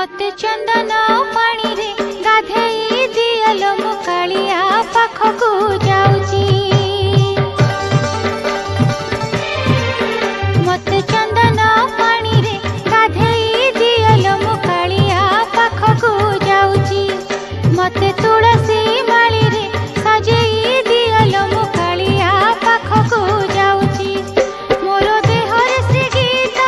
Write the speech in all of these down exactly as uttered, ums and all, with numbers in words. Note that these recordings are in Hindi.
मते चंदन पानी रे गाधेई दियलो मु कालिया पाखकू जाउची। मते चंदन पानी रे गाधेई दियलो मु कालिया पाखकू जाउची। मते तुलसी माली रे सजेई दियलो मु कालिया पाखकू जाउची। मोर देहर से गीत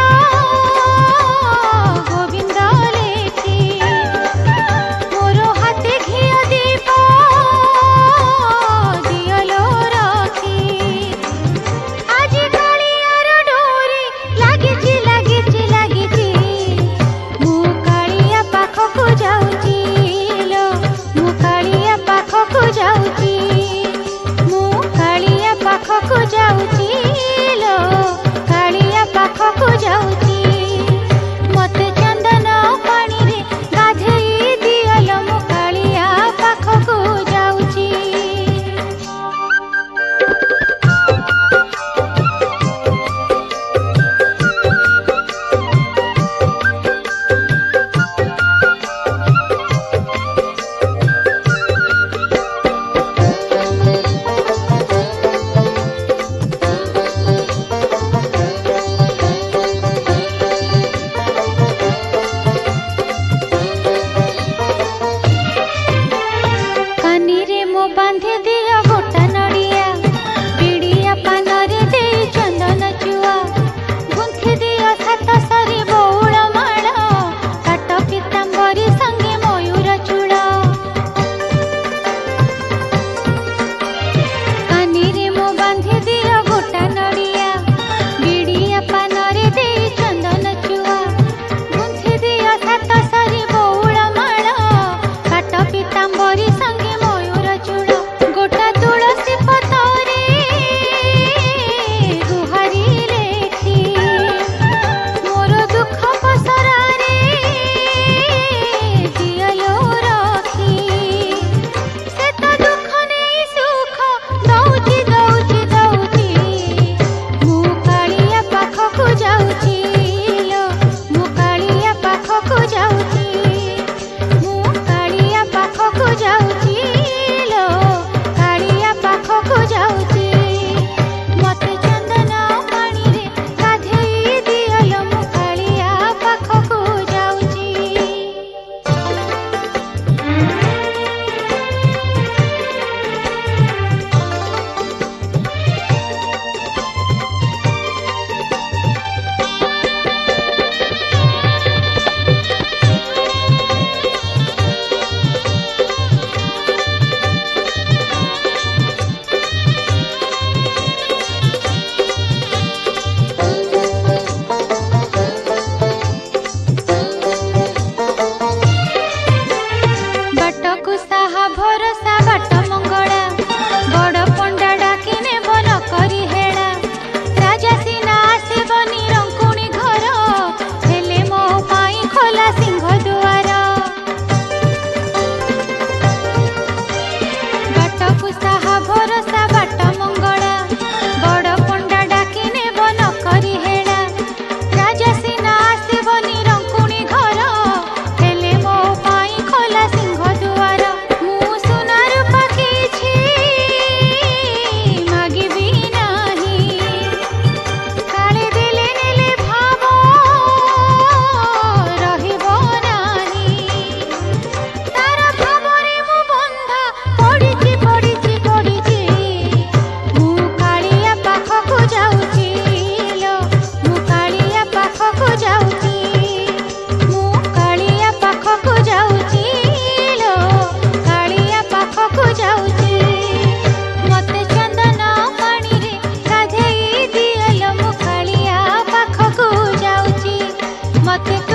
गोविंद लेखी, मोर हाथे घिया दीप दियलो रखी। आज कालियार डोरी लागिची लागिची लागिची, मु कालिया पाखकू जाउची लो, मु कालिया पाखकू जाउची, मु कालिया पाखकू जाउची लो, कालिया पाखकू जाउची। मते चंदन पानी रे गाधेई दियलो मु कालिया पाखकू जाउची। कानी रे मो बांधे दिया गोटा नड़िया, पीड़िया पानरे दे चंदन चुआ। गुंथि दिया सात सरी बौल माଳ, काट पीतांबरी संगे मयूर चूड़। कानी रे मो बांधे दिया गोटा नड़िया, पीड़िया पानरे दे चंदन चुआ। गुंथि दिया सात सरी बौल माଳ, काट पीतांबरी संगे मयूर चूड़। गोटा तुलसी पतरे गुहारी लेखी, मोर दुख पसरारे दियलो रखी। से तो दुख नहीं सुख दौची दौची दौची, मु कालिया पाखकू जाउची लो, मु कालिया पाखकू जाउची, मु कालिया पाखकू जाउची लो, कालिया पाखकू जाउची। मते चंदन पानी रे गाधेई दियलो मु कालिया पाखकू जाउची। बाटकू साहा भरोसा बाट मंगला, बड़ पंडा डाकिने बन करी हेड़ा। राजा सिना आसिबनी रंकुणी घर, हेले मो पाई खोला सिंह दुआर। बाटकू साहा भरोसा बाट मंगला, बड़ पंडा डाकिने बन करी हेड़ा। राजा सिना आसिबनी रंकुणी घर, हेले मो पाई खोला सिंह दुआर। मु सुना रूपा किछि मागिबी नाही, काले देले नेले भाव रहिबो नाही। तार भावरे मु बंधा पड़िछि पड़िछि पड़िछि, मु कालिया पाखकू जाउची लो, मु कालिया पाखकू जाउची, मु कालिया पाखकू जाउची लो, कालिया पाखकू जाउची। मते चंदन पानी रे गाधेई दियलो मु कालिया पाखकू जाउची। मते